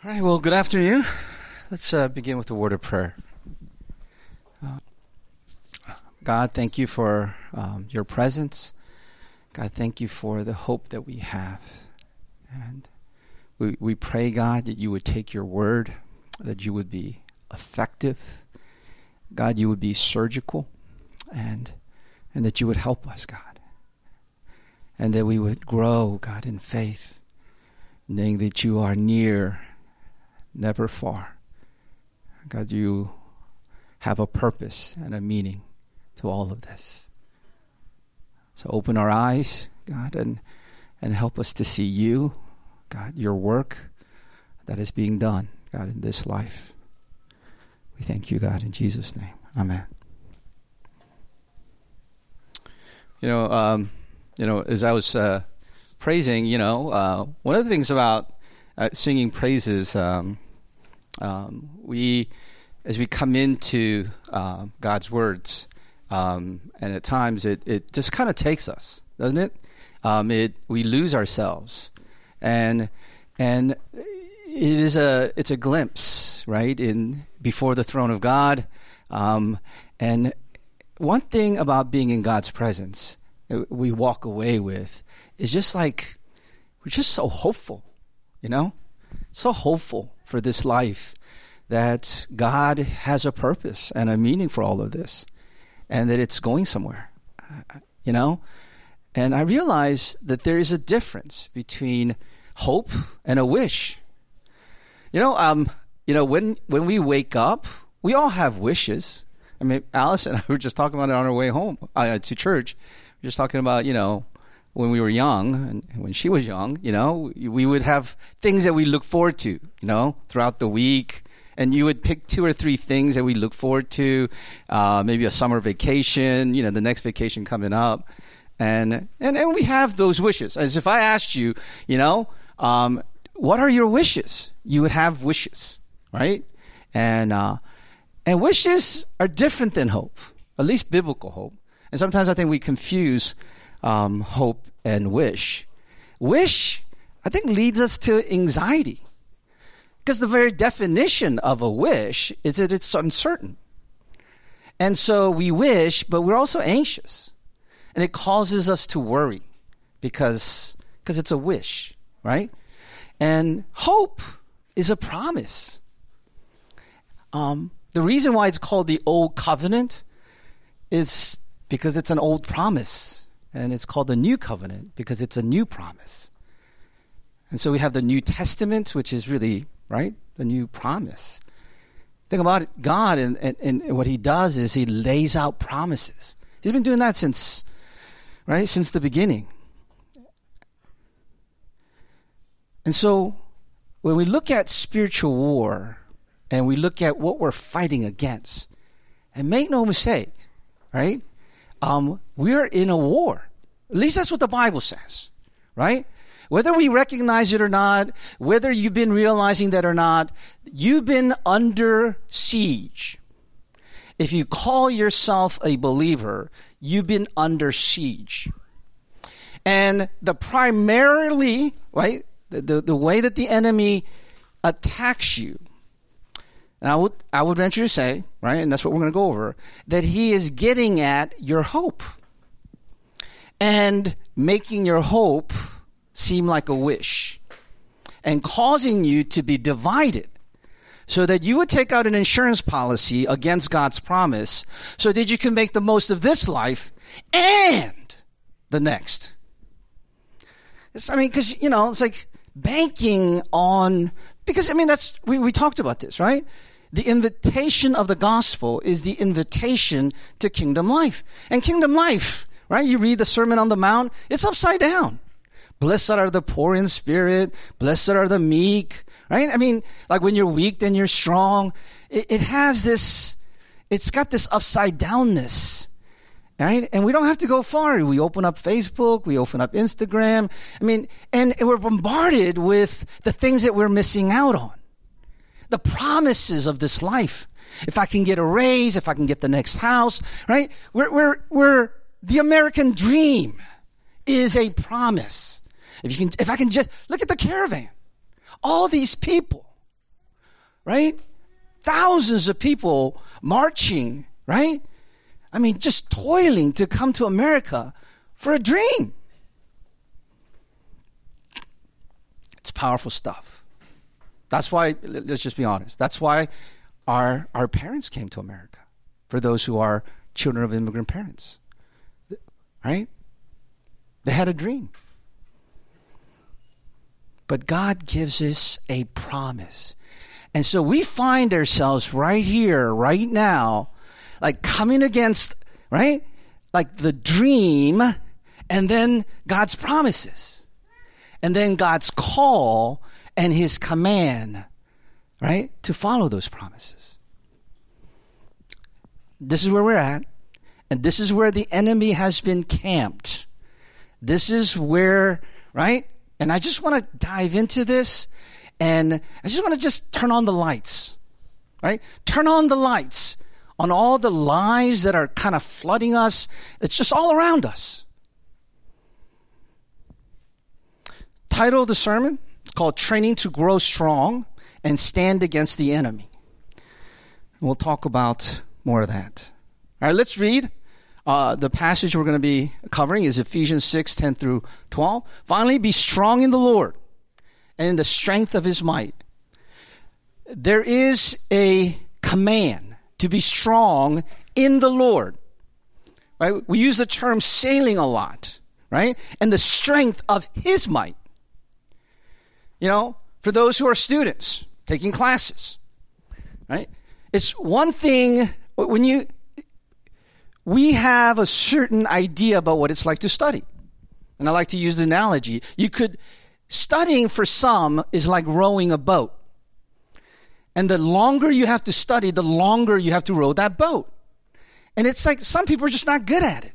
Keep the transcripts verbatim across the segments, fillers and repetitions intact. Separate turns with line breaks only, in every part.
All right, well, good afternoon. Let's uh, begin with a word of prayer. Uh, God, thank you for um, your presence. God, thank you for the hope that we have. And we, we pray, God, that you would take your word, that you would be effective. God, you would be surgical, and and that you would help us, God. And that we would grow, God, in faith, knowing that you are near, never far. God, you have a purpose and a meaning to all of this. So open our eyes, God, and, and help us to see you, God, your work that is being done, God, in this life. We thank you, God, in Jesus' name. Amen. You know, um, you know, as I was uh, praising, you know, uh, one of the things about uh, singing praises, um, um, we, as we come into uh, God's words, um, and at times it, it just kind of takes us, doesn't it? Um, it we lose ourselves, and and it is a it's a glimpse, right, in before the throne of God, um, and one thing about being in God's presence, we walk away with is just like we're just so hopeful, you know, so hopeful for this life, that God has a purpose and a meaning for all of this, and that it's going somewhere, you know. And I realize that there is a difference between hope and a wish. You know, um, you know, when when we wake up, we all have wishes. I mean, Alice and I were just talking about it on our way home uh, to church. We were just talking about, you know, when we were young and when she was young, you know, we would have things that we look forward to, you know, throughout the week. And you would pick two or three things that we look forward to, uh, maybe a summer vacation, you know, the next vacation coming up. And, and, and we have those wishes. As if I asked you, you know, um, what are your wishes? You would have wishes, right? And, uh, and wishes are different than hope, at least biblical hope. And sometimes I think we confuse um, hope and wish. Wish, I think, leads us to anxiety. Because the very definition of a wish is that it's uncertain. And so we wish, but we're also anxious. And it causes us to worry because, because it's a wish, right? And hope is a promise. Um, the reason why it's called the Old Covenant is because it's an old promise. And it's called the New Covenant because it's a new promise. And so we have the New Testament, which is really, right, the new promise. Think about it. God and, and, and what he does is he lays out promises. He's been doing that since, right, since the beginning. And so when we look at spiritual war and we look at what we're fighting against, and make no mistake, right, um, we're in a war. At least that's what the Bible says, right? Whether we recognize it or not, whether you've been realizing that or not, you've been under siege. If you call yourself a believer, you've been under siege. And the primarily, right, the, the, the way that the enemy attacks you, and I would, I would venture to say, right, and that's what we're going to go over, that he is getting at your hope and making your hope seem like a wish and causing you to be divided so that you would take out an insurance policy against God's promise so that you can make the most of this life and the next. It's, I mean, because, you know, it's like banking on, because, I mean, that's, we, we talked about this, right? The invitation of the gospel is the invitation to kingdom life. And kingdom life, right? You read the Sermon on the Mount, it's upside down. Blessed are the poor in spirit. Blessed are the meek, right? I mean, like when you're weak, then you're strong. It, it has this, it's got this upside downness, right? And we don't have to go far. We open up Facebook, we open up Instagram. I mean, and we're bombarded with the things that we're missing out on. The promises of this life. If I can get a raise, if I can get the next house, right? We're, we're, we're, the American dream is a promise. If you can, if I can just look at the caravan, all these people, right? Thousands of people marching, right? I mean, just toiling to come to America for a dream. It's powerful stuff. That's why, let's just be honest, that's why our our parents came to America, for those who are children of immigrant parents, right? They had a dream. But God gives us a promise. And so we find ourselves right here, right now, like coming against, right? Like the dream, and then God's promises. And then God's call and his command, right? To follow those promises. This is where we're at. And this is where the enemy has been camped. This is where, right? And I just want to dive into this, and I just want to just turn on the lights, right? Turn on the lights on all the lies that are kind of flooding us. It's just all around us. Title of the sermon is called Training to Grow Strong and Stand Against the Enemy. We'll talk about more of that. All right, let's read. Uh, the passage we're going to be covering is Ephesians six, ten through twelve. Finally, be strong in the Lord and in the strength of his might. There is a command to be strong in the Lord. Right? We use the term sailing a lot, right? And the strength of his might. You know, for those who are students taking classes, right? It's one thing when you... We have a certain idea about what it's like to study. And I like to use the analogy. You could, studying for some is like rowing a boat. And the longer you have to study, the longer you have to row that boat. And it's like some people are just not good at it.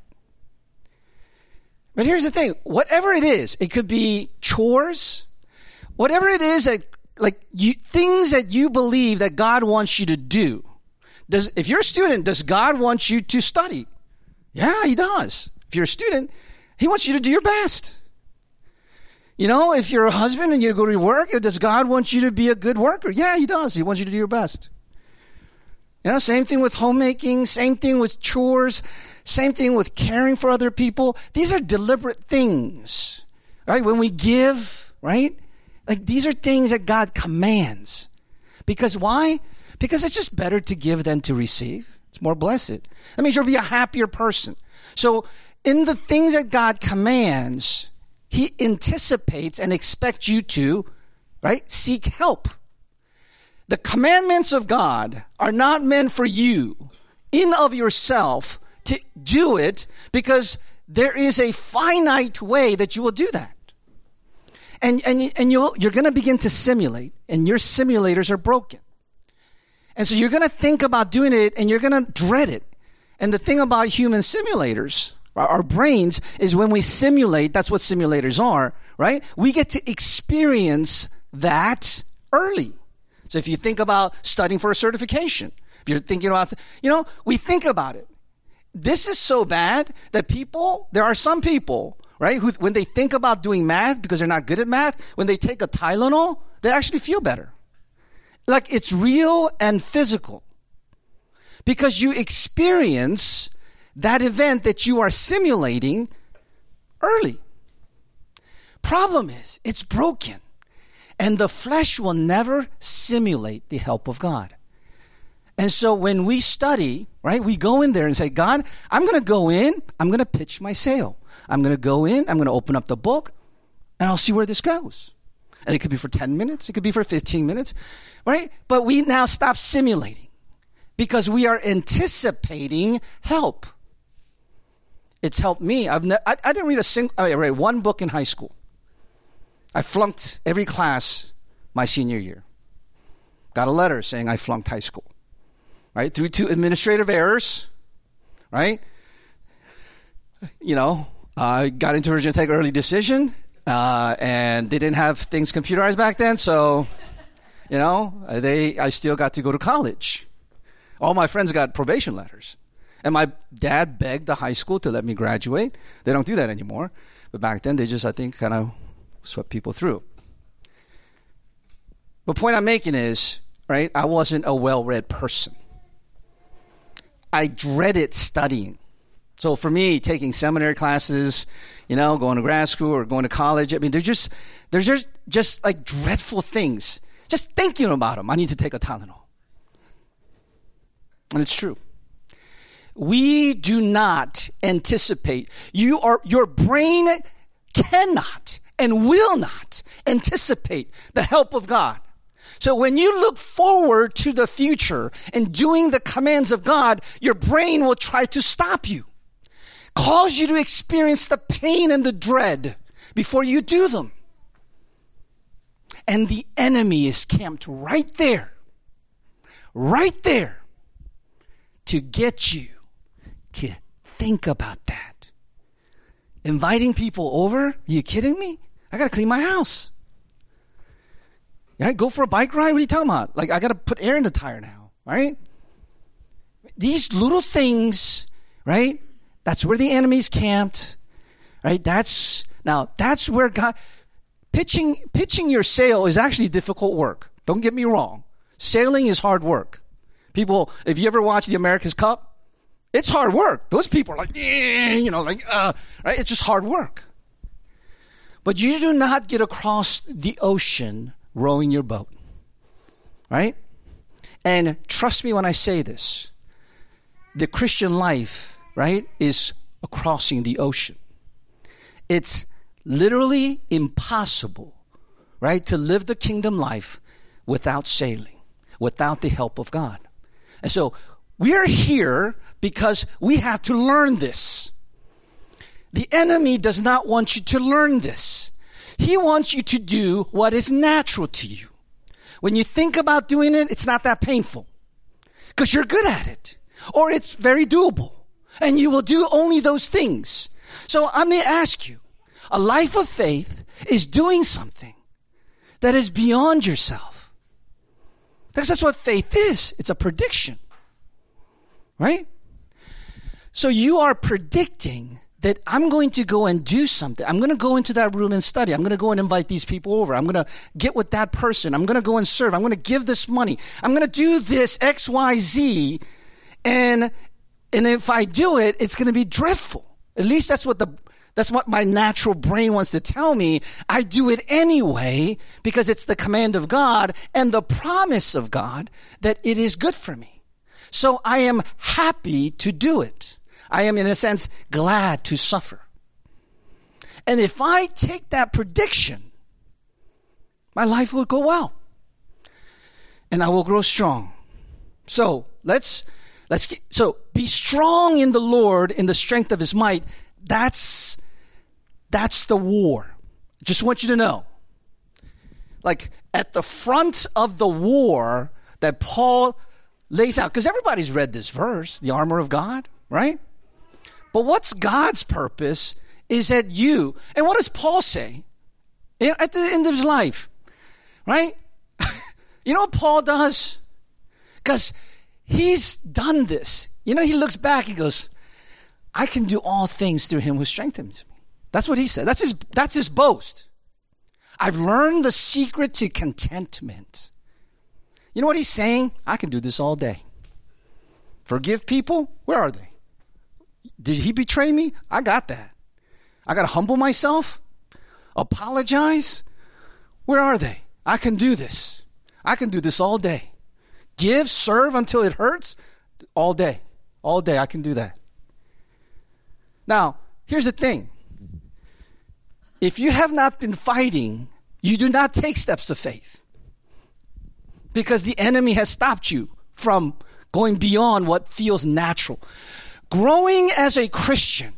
But here's the thing. Whatever it is, it could be chores, whatever it is that, like you, things that you believe that God wants you to do. Does, if you're a student, does God want you to study? Yeah, he does. If you're a student, he wants you to do your best. You know, if you're a husband and you go to work, does God want you to be a good worker? Yeah, he does. He wants you to do your best. You know, same thing with homemaking, same thing with chores, same thing with caring for other people. These are deliberate things, right? When we give, right? Like these are things that God commands. Because why? Because it's just better to give than to receive. It's more blessed. That means you'll be a happier person. So in the things that God commands, he anticipates and expects you to, right, seek help. The commandments of God are not meant for you in of yourself to do it, because there is a finite way that you will do that. And, and, and you'll, you're going to begin to simulate, and your simulators are broken. And so you're going to think about doing it, and you're going to dread it. And the thing about human simulators, our brains, is when we simulate, that's what simulators are, right? We get to experience that early. So if you think about studying for a certification, if you're thinking about, you know, we think about it. This is so bad that people, there are some people, right, who when they think about doing math because they're not good at math, when they take a Tylenol, they actually feel better. Like it's real and physical. Because you experience that event that you are simulating early. Problem is, it's broken. And the flesh will never simulate the help of God. And so when we study, right, we go in there and say, God, I'm going to go in, I'm going to pitch my sail. I'm going to go in, I'm going to open up the book, and I'll see where this goes. And it could be for ten minutes, it could be for fifteen minutes, right? But we now stop simulating because we are anticipating help. It's helped me. I've ne- I, I didn't read a single, I read one book in high school. I flunked every class my senior year. Got a letter saying I flunked high school, right? Through two administrative errors, right? You know, I got into Virginia Tech early decision, uh, and they didn't have things computerized back then, so, you know, they I still got to go to college. All my friends got probation letters. And my dad begged the high school to let me graduate. They don't do that anymore. But back then, they just, I think, kind of swept people through. The point I'm making is, right, I wasn't a well-read person. I dreaded studying. So for me, taking seminary classes, you know, going to grad school or going to college, I mean, they're just, they're just, just like dreadful things. Just thinking about them, I need to take a Tylenol. And it's true. We do not anticipate. You are, your brain cannot and will not anticipate the help of God. So when you look forward to the future and doing the commands of God, your brain will try to stop you, cause you to experience the pain and the dread before you do them. And the enemy is camped right there, right there, to get you to think about that. Inviting people over? Are you kidding me? I got to clean my house. Right? Go for a bike ride? What are you talking about? Like, I got to put air in the tire now, right? These little things, right? That's where the enemy's camped, right? That's, now, that's where God, pitching, pitching your sail is actually difficult work. Don't get me wrong. Sailing is hard work. People, if you ever watch the America's Cup, it's hard work. Those people are like, eh, you know, like, uh, right? It's just hard work. But you do not get across the ocean rowing your boat, right? And trust me when I say this, the Christian life, right, is crossing the ocean. It's literally impossible, right, to live the kingdom life without sailing, without the help of God. And so we are here because we have to learn this. The enemy does not want you to learn this. He wants you to do what is natural to you. When you think about doing it, it's not that painful because you're good at it, or it's very doable and you will do only those things. So I'm going to ask you, a life of faith is doing something that is beyond yourself. Because that's what faith is. It's a prediction. Right? So you are predicting that I'm going to go and do something. I'm going to go into that room and study. I'm going to go and invite these people over. I'm going to get with that person. I'm going to go and serve. I'm going to give this money. I'm going to do this X, Y, Z. And, and if I do it, it's going to be dreadful. At least that's what the, that's what my natural brain wants to tell me. I do it anyway because it's the command of God and the promise of God that it is good for me. So I am happy to do it. I am, in a sense, glad to suffer. And if I take that prediction, my life will go well. And I will grow strong. So let's, let's get, so be strong in the Lord in the strength of his might. That's, that's the war. Just want you to know. Like at the front of the war that Paul lays out, because everybody's read this verse, the armor of God, right? But what's God's purpose is that you, and what does Paul say at the end of his life, right? You know what Paul does? Because he's done this. You know, he looks back, he goes, I can do all things through him who strengthens me. That's what he said. That's his, that's his boast. I've learned the secret to contentment. You know what he's saying? I can do this all day. Forgive people? Where are they? Did he betray me? I got that. I got to humble myself, apologize. Where are they? I can do this. I can do this all day. Give, serve until it hurts, all day. All day I can do that. Now, here's the thing. If you have not been fighting, you do not take steps of faith. Because the enemy has stopped you from going beyond what feels natural. Growing as a Christian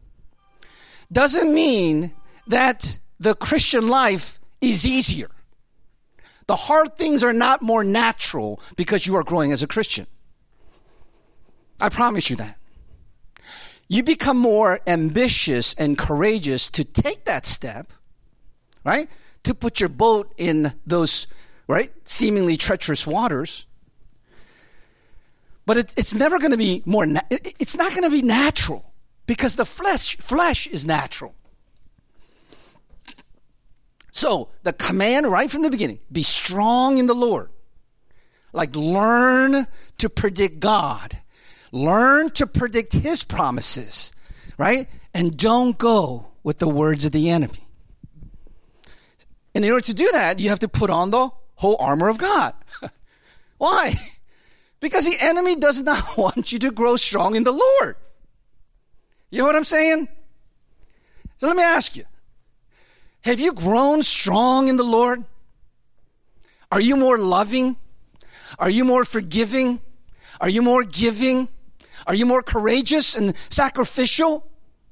doesn't mean that the Christian life is easier. The hard things are not more natural because you are growing as a Christian. I promise you that. You become more ambitious and courageous to take that step, right? To put your boat in those, right, seemingly treacherous waters. But it, it's never going to be more, na- it, it's not going to be natural because the flesh, flesh is natural. So the command right from the beginning, be strong in the Lord. Like, learn to predict God. Learn to predict his promises, right? And don't go with the words of the enemy. And in order to do that, you have to put on the whole armor of God. Why? Because the enemy does not want you to grow strong in the Lord. You know what I'm saying? So let me ask you, have you grown strong in the Lord? Are you more loving? Are you more forgiving? Are you more giving? Are you more courageous and sacrificial?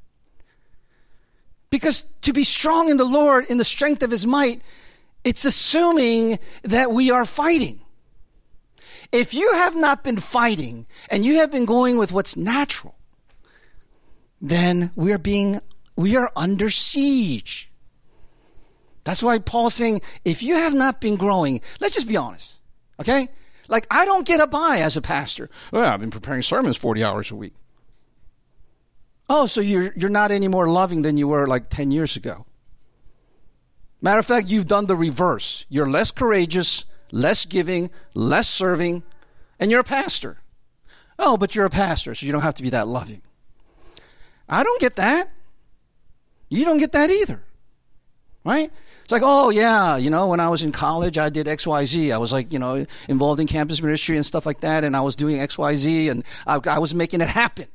Because to be strong in the Lord, in the strength of his might, it's assuming that we are fighting. If you have not been fighting and you have been going with what's natural, then we are being, we are under siege. That's why Paul's saying, if you have not been growing, let's just be honest, okay? Like, I don't get a by as a pastor. Well, I've been preparing sermons forty hours a week. Oh, so you're you're not any more loving than you were like ten years ago. Matter of fact, you've done the reverse. You're less courageous, less giving, less serving, and you're a pastor. Oh, but you're a pastor, so you don't have to be that loving. I don't get that. You don't get that either. Right? It's like, oh, yeah, you know, when I was in college, I did X Y Z. I was like, you know, involved in campus ministry and stuff like that, and I was doing X Y Z, and I, I was making it happen.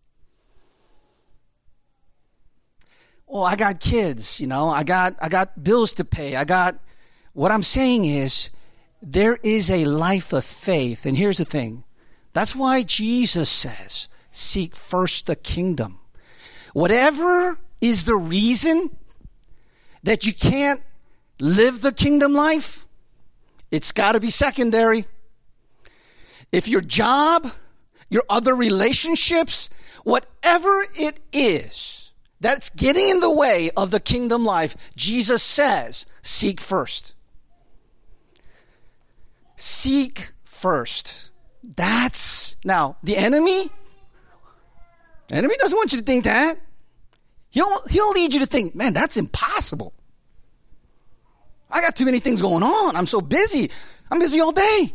Oh, I got kids, you know, I got I got bills to pay. I got, what I'm saying is, there is a life of faith. And here's the thing. That's why Jesus says, seek first the kingdom. Whatever is the reason that you can't live the kingdom life, it's got to be secondary. If your job, your other relationships, whatever it is that's getting in the way of the kingdom life, Jesus says, seek first. Seek first. That's, now, the enemy, the enemy doesn't want you to think that. He'll, he'll lead you to think, man, that's impossible. I got too many things going on. I'm so busy. I'm busy all day.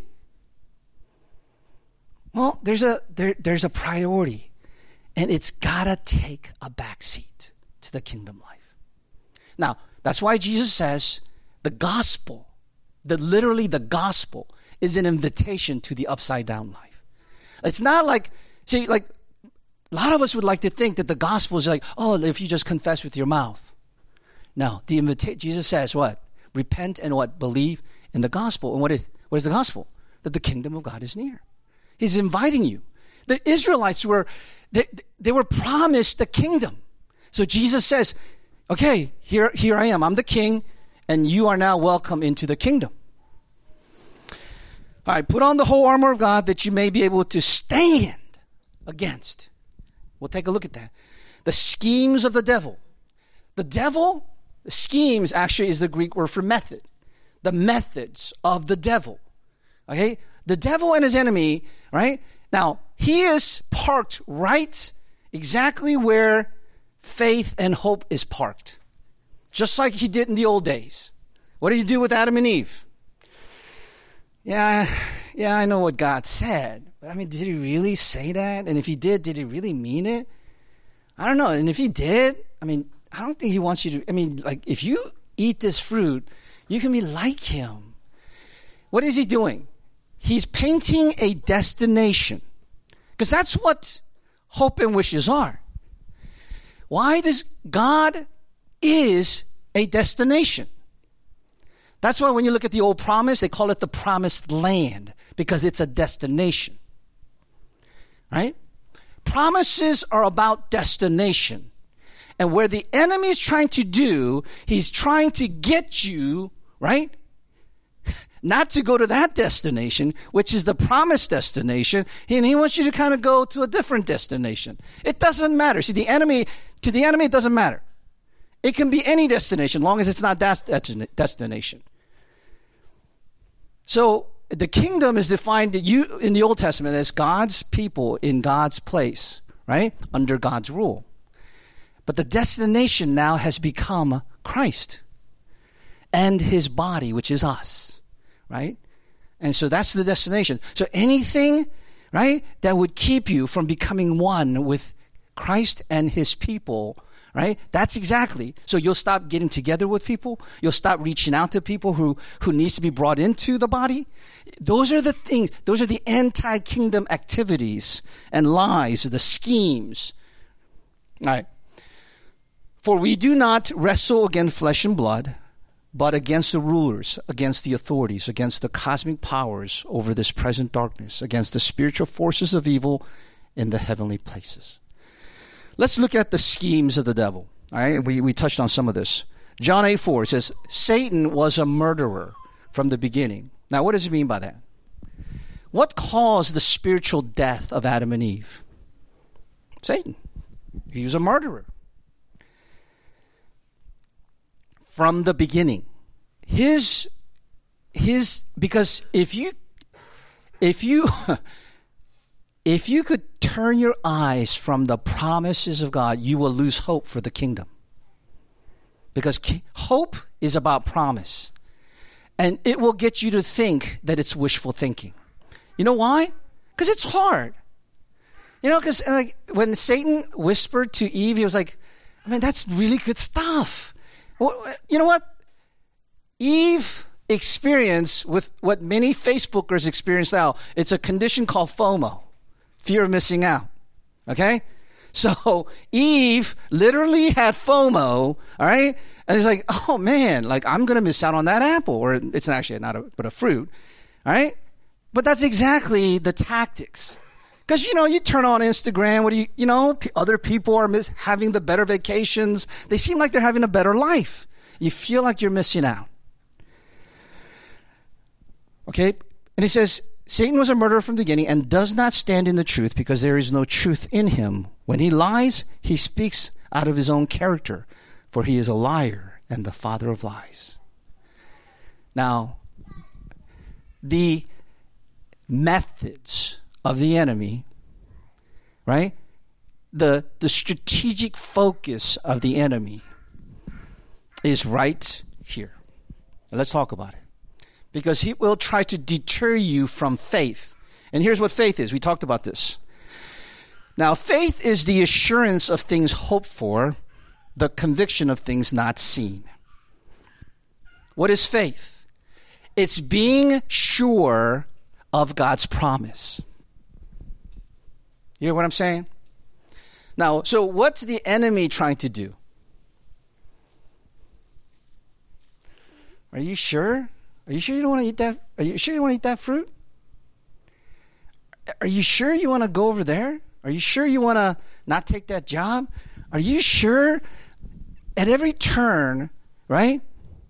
Well, there's a there, there's a priority, and it's got to take a backseat to the kingdom life. Now, that's why Jesus says the gospel, the literally the gospel, is an invitation to the upside down life. It's not like, see, like, a lot of us would like to think that the gospel is like, oh, if you just confess with your mouth. No, the invita- Jesus says what? Repent and what? Believe in the gospel. And what is, what is the gospel? That the kingdom of God is near. He's inviting you. The Israelites were, they, they were promised the kingdom. So Jesus says, okay, here, here I am. I'm the king, and you are now welcome into the kingdom. All right, put on the whole armor of God that you may be able to stand against. We'll take a look at that. The schemes of the devil. The devil, the schemes actually is the Greek word for method. The methods of the devil. Okay? The devil and his enemy, right? Now, he is parked right exactly where faith and hope is parked. Just like he did in the old days. What did he do with Adam and Eve? Yeah, yeah, I know what God said. I mean, did he really say that? And if he did, did he really mean it? I don't know. And if he did, I mean, I don't think he wants you to, I mean, like, if you eat this fruit, you can be like him. What is he doing? He's painting a destination. Because that's what hope and wishes are. Why does God is a destination? That's why when you look at the old promise, they call it the promised land, because it's a destination. Right? Promises are about destination. And where the enemy is trying to do, he's trying to get you, right? Not to go to that destination, which is the promised destination. And he wants you to kind of go to a different destination. It doesn't matter. See, the enemy, to the enemy, it doesn't matter. It can be any destination, long as it's not that destination. So, the kingdom is defined you in the Old Testament as God's people in God's place, right? Under God's rule. But the destination now has become Christ and his body, which is us, right? And so that's the destination. So anything, right, that would keep you from becoming one with Christ and his people, right? That's exactly. So you'll stop getting together with people. You'll stop reaching out to people who, who needs to be brought into the body. Those are the things, those are the anti-kingdom activities and lies, the schemes. All right. For we do not wrestle against flesh and blood, but against the rulers, against the authorities, against the cosmic powers over this present darkness, against the spiritual forces of evil in the heavenly places. Let's look at the schemes of the devil. All right, we, we touched on some of this. John eight four says, Satan was a murderer from the beginning. Now, what does it mean by that? What caused the spiritual death of Adam and Eve? Satan. He was a murderer. From the beginning. His, his, because if you, if you, if you could turn your eyes from the promises of God, you will lose hope for the kingdom. Because hope is about promise. And it will get you to think that it's wishful thinking. You know why? Because it's hard. You know, because like, when Satan whispered to Eve, he was like, I mean, that's really good stuff. Well, you know what? Eve experienced with what many Facebookers experience now. It's a condition called FOMO. Fear of missing out. Okay? So Eve literally had FOMO, all right? And it's like, oh man, like I'm going to miss out on that apple. Or it's actually not a, but a fruit, all right? But that's exactly the tactics. Because, you know, you turn on Instagram, what do you, you know, p- other people are miss, having the better vacations. They seem like they're having a better life. You feel like you're missing out. Okay? And he says, Satan was a murderer from the beginning and does not stand in the truth because there is no truth in him. When he lies, he speaks out of his own character, for he is a liar and the father of lies. Now, the methods of the enemy, right? The, the strategic focus of the enemy is right here. Now let's talk about it. Because he will try to deter you from faith. And here's what faith is. We talked about this. Now, faith is the assurance of things hoped for, the conviction of things not seen. What is faith? It's being sure of God's promise. You hear what I'm saying? Now, so what's the enemy trying to do? Are you sure? Are you sure you don't want to eat that? Are you sure you want to eat that fruit? Are you sure you want to go over there? Are you sure you want to not take that job? Are you sure? At every turn, right?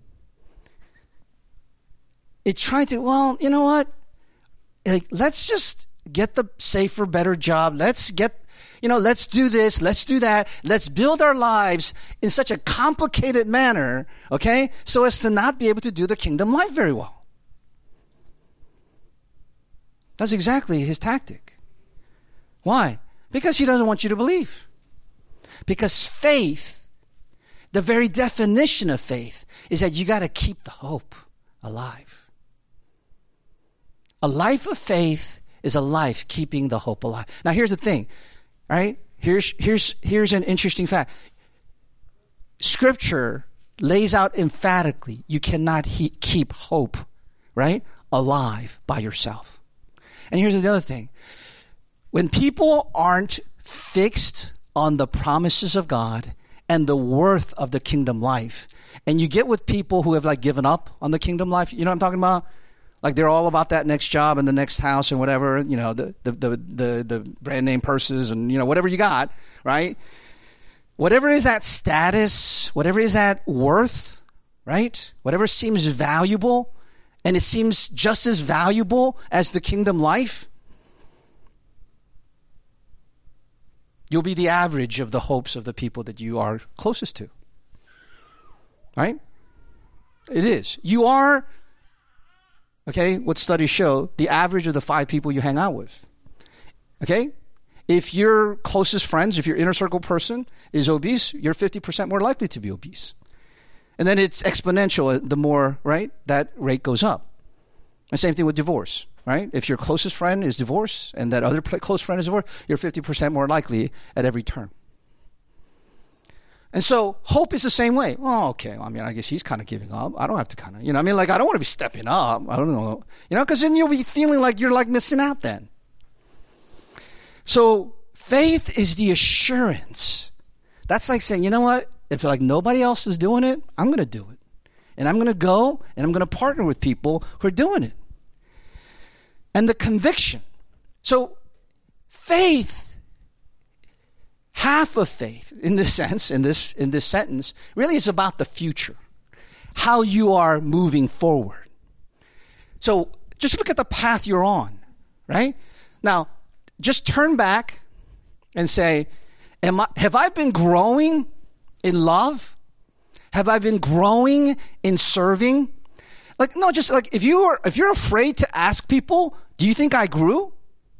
It's trying to, well, you know what? Like, let's just get the safer, better job. Let's get, you know, let's do this. Let's do that. Let's build our lives in such a complicated manner, okay, so as to not be able to do the kingdom life very well. That's exactly his tactic. Why? Because he doesn't want you to believe. Because faith, the very definition of faith, is that you got to keep the hope alive. A life of faith is a life keeping the hope alive. Now, here's the thing, right? Here's, here's, here's an interesting fact. Scripture lays out emphatically, you cannot he- keep hope, right, alive by yourself. And here's the other thing. When people aren't fixed on the promises of God and the worth of the kingdom life, and you get with people who have like given up on the kingdom life, you know what I'm talking about? Like they're all about that next job and the next house and whatever, you know, the the the the, the brand name purses and, you know, whatever you got, right? Whatever is that status, whatever is that worth, right? Whatever seems valuable, and it seems just as valuable as the kingdom life, you'll be the average of the hopes of the people that you are closest to. Right? It is. You are, okay, what studies show, the average of the five people you hang out with. Okay? If your closest friends, if your inner circle person is obese, you're fifty percent more likely to be obese. And then it's exponential the more, right, that rate goes up. The same thing with divorce, right? If your closest friend is divorced and that other close friend is divorced, you're fifty percent more likely at every turn. And so hope is the same way. Oh, okay. I mean, I guess he's kind of giving up. I don't have to kind of, you know, I mean, like, I don't want to be stepping up. I don't know, you know, because then you'll be feeling like you're like missing out then. So faith is the assurance. That's like saying, you know what? If like nobody else is doing it, I'm going to do it. And I'm going to go and I'm going to partner with people who are doing it. And the conviction. So faith, half of faith in this sense, in this, in this sentence, really is about the future. How you are moving forward. So just look at the path you're on, right? Now, just turn back and say, Am I, have I been growing in love? Have I been growing in serving? Like, no, just like if you are, if you're afraid to ask people, do you think I grew?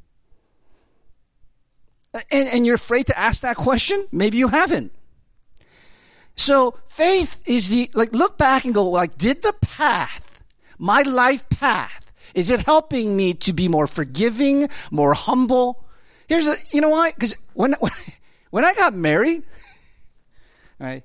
And, and you're afraid to ask that question? Maybe you haven't. So faith is the, like, look back and go, like, did the path, my life path, is it helping me to be more forgiving, more humble? Here's a, you know why? Because when, when, when I got married, right,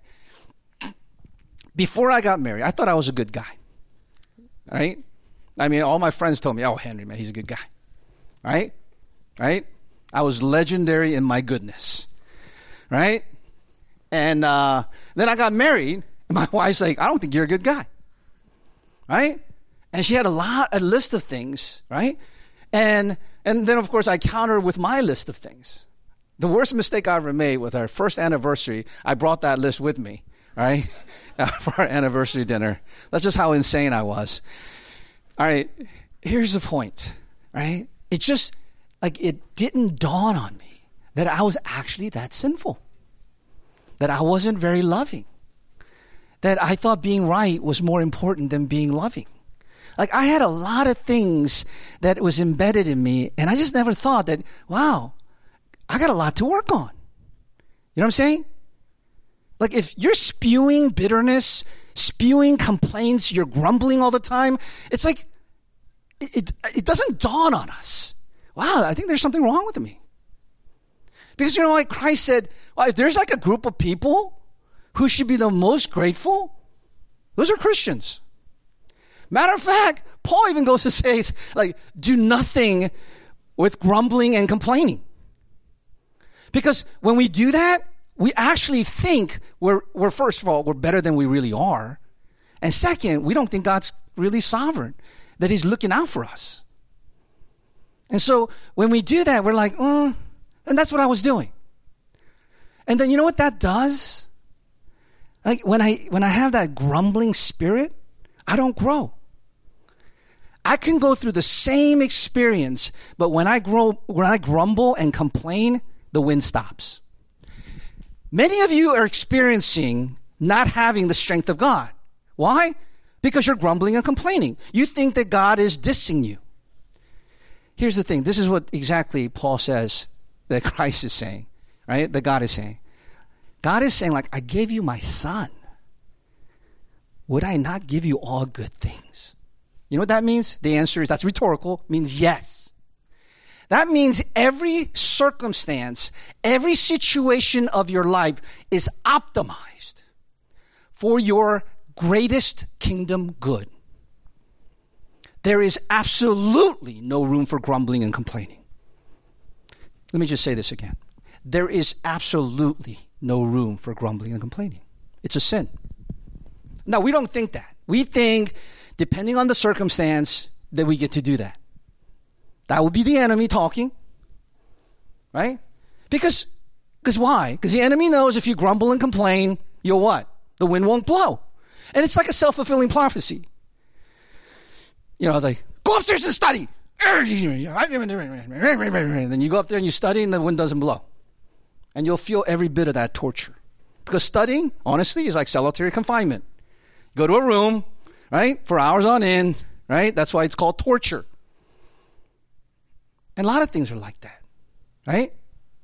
before I got married, I thought I was a good guy. Right? I mean, all my friends told me, oh, Henry, man, he's a good guy. Right? Right? I was legendary in my goodness. Right? And uh, then I got married, and my wife's like, I don't think you're a good guy. Right? And she had a lot, a list of things, right? And and then, of course, I countered with my list of things. The worst mistake I ever made with our first anniversary, I brought that list with me, right? For our anniversary dinner. That's just how insane I was. All right, here's the point, right? It just, like, it didn't dawn on me that I was actually that sinful. That I wasn't very loving. That I thought being right was more important than being loving. Like, I had a lot of things that was embedded in me, and I just never thought that, wow, I got a lot to work on. You know what I'm saying? Like, if you're spewing bitterness, spewing complaints, you're grumbling all the time, it's like, it, it, it doesn't dawn on us. Wow, I think there's something wrong with me. Because, you know, like Christ said, well, if there's like a group of people who should be the most grateful, those are Christians. Matter of fact, Paul even goes to say, like, do nothing with grumbling and complaining. Because when we do that, we actually think we're, we're, first of all, we're better than we really are. And second, we don't think God's really sovereign, that he's looking out for us. And so when we do that, we're like, oh, and that's what I was doing. And then you know what that does? Like when I when I have that grumbling spirit, I don't grow. I can go through the same experience, but when I grow, when I grumble and complain, the wind stops. Many of you are experiencing not having the strength of God. Why? Because you're grumbling and complaining. You think that God is dissing you. Here's the thing. This is what exactly Paul says that Christ is saying, right? That God is saying. God is saying, like, I gave you my son. Would I not give you all good things? You know what that means? The answer is, that's rhetorical, means yes. That means every circumstance, every situation of your life is optimized for your greatest kingdom good. There is absolutely no room for grumbling and complaining. Let me just say this again. There is absolutely no room for grumbling and complaining. It's a sin. Now, we don't think that. We think, depending on the circumstance, that we get to do that. That would be the enemy talking, right? Because, because why? Because the enemy knows if you grumble and complain, you'll what? The wind won't blow. And it's like a self-fulfilling prophecy. You know, I was like, go upstairs and study. And then you go up there and you study and the wind doesn't blow. And you'll feel every bit of that torture. Because studying, honestly, is like solitary confinement. Go to a room, right, for hours on end, right? That's why it's called torture. And a lot of things are like that, right?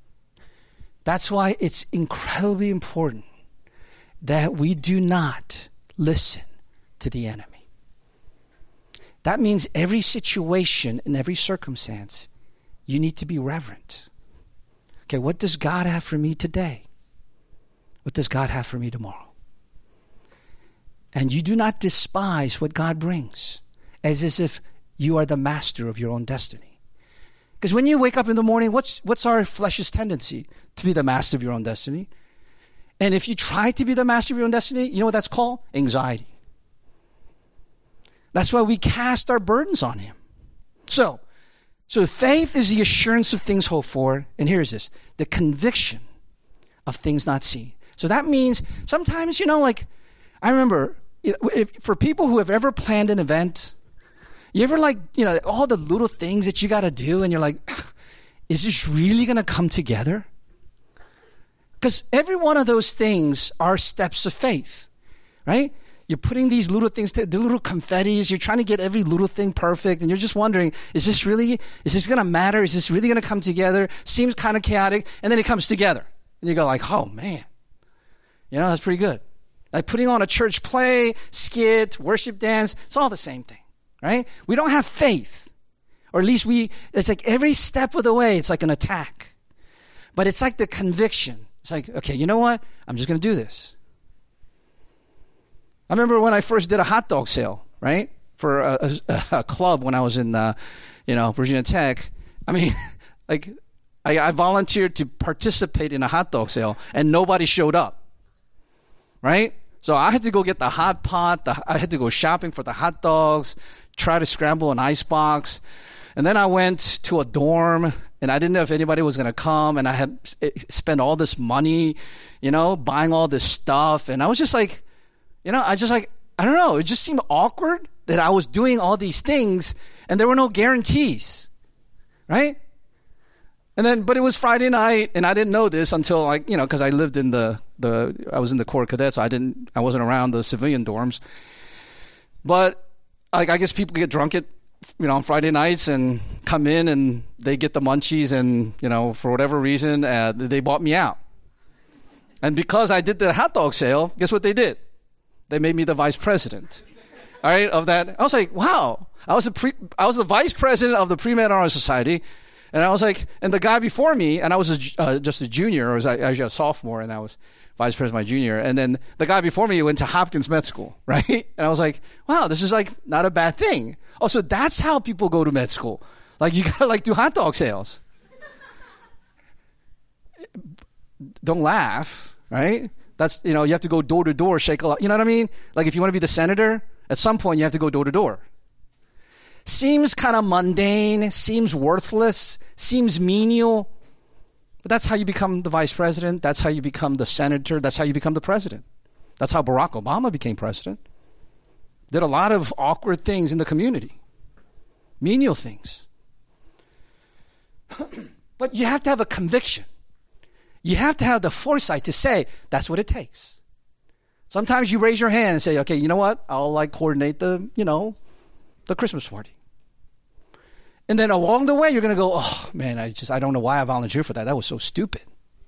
That's why it's incredibly important that we do not listen to the enemy.
That means every situation and every circumstance, you need to be reverent. Okay, what does God have for me today? What does God have for me tomorrow? And you do not despise what God brings, as, as if you are the master of your own destiny. Because when you wake up in the morning, what's what's our flesh's tendency? To be the master of your own destiny. And if you try to be the master of your own destiny, you know what that's called? Anxiety. That's why we cast our burdens on him. So, so faith is the assurance of things hoped for. And here's this, the conviction of things not seen. So that means sometimes, you know, like, I remember, you know, if, for people who have ever planned an event, you ever like, you know, all the little things that you got to do, and you're like, is this really going to come together? Because every one of those things are steps of faith, right? You're putting these little things, the little confettis, you're trying to get every little thing perfect, and you're just wondering, is this really, is this going to matter? Is this really going to come together? Seems kind of chaotic, and then it comes together. And you go like, oh man, you know, that's pretty good. Like putting on a church play, skit, worship dance, it's all the same thing, right? We don't have faith. Or at least we, it's like every step of the way, it's like an attack. But it's like the conviction. It's like, okay, you know what? I'm just going to do this. I remember when I first did a hot dog sale, right? For a, a, a club when I was in, uh, you know, Virginia Tech. I mean, like, I, I volunteered to participate in a hot dog sale, and nobody showed up, right? So I had to go get the hot pot. The, I had to go shopping for the hot dogs, try to scramble an ice box. And then I went to a dorm, and I didn't know if anybody was going to come. And I had spent all this money, you know, buying all this stuff. And I was just like, you know, I just like, I don't know. It just seemed awkward that I was doing all these things, and there were no guarantees, right? And then, but it was Friday night, and I didn't know this until, like, you know, because I lived in the, the, I was in the Corps of Cadets, so I didn't, I wasn't around the civilian dorms. But, like, I guess people get drunk at, you know, on Friday nights and come in, and they get the munchies, and, you know, for whatever reason, uh, they bought me out. And because I did the hot dog sale, guess what they did? They made me the vice president, all right, of that. I was like, wow, I was a pre, I was the vice president of the Pre-Med Honor Society. And I was like, and the guy before me, and I was a, uh, just a junior, or was actually a sophomore, and I was vice president my junior. And then the guy before me went to Hopkins Med School, right? And I was like, wow, this is like not a bad thing. Oh, so that's how people go to med school. Like, you gotta like do hot dog sales. Don't laugh, right? That's, you know, you have to go door to door, shake a lot. You know what I mean? Like, if you want to be the senator, at some point you have to go door to door. Seems kind of mundane, seems worthless, seems menial. But that's how you become the vice president. That's how you become the senator. That's how you become the president. That's how Barack Obama became president. Did a lot of awkward things in the community. Menial things. But you have to have a conviction. You have to have the foresight to say, that's what it takes. Sometimes you raise your hand and say, okay, you know what? I'll like coordinate the, you know, the Christmas party. And then along the way, you're going to go, oh, man, I just, I don't know why I volunteered for that. That was so stupid.